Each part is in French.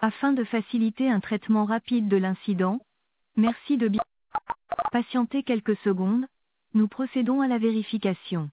Afin de faciliter un traitement rapide de l'incident, merci de bien patienter quelques secondes. Nous procédons à la vérification.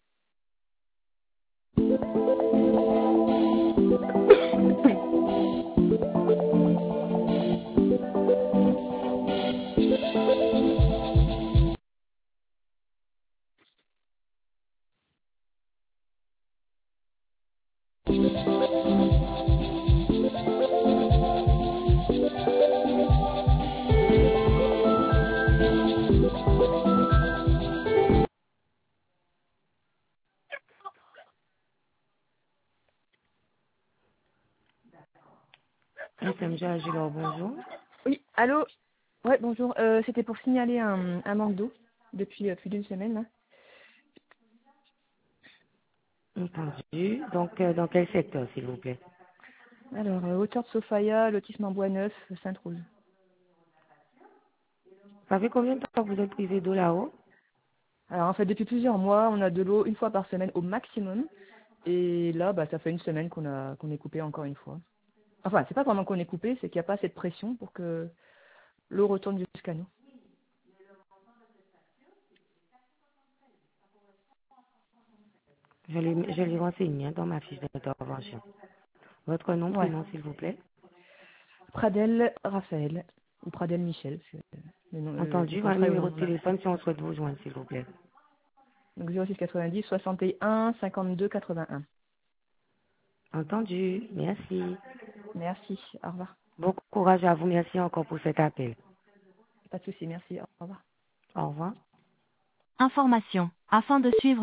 SMG Agilor, bonjour. Oui, allô. Ouais, bonjour. C'était pour signaler un manque d'eau depuis plus d'une semaine là. Entendu. Donc, dans quel secteur, s'il vous plaît? Alors, hauteur de Sofaya, lotissement Bois-Neuf, Sainte-Rose. Ça fait combien de temps que vous êtes privé d'eau là-haut? Alors en fait, depuis plusieurs mois, on a de l'eau une fois par semaine au maximum. Et là, bah, ça fait une semaine qu'on est coupé encore une fois. Enfin, c'est pas vraiment qu'on est coupé, c'est qu'il n'y a pas assez de pression pour que l'eau retourne jusqu'à nous. Je l'ai renseigné dans ma fiche d'intervention. Votre nom, Ouais. prénom, s'il vous plaît? Pradel Raphaël ou Pradel Michel, c'est le Entendu. Un contrat où numéro de on a téléphone si on souhaite vous joindre, s'il vous plaît. donc 06 90 61 52 81. Entendu. Merci. Merci, au revoir. Bon courage à vous. Merci encore pour cet appel. Pas de souci, merci, au revoir. Au revoir. Information. Afin de suivre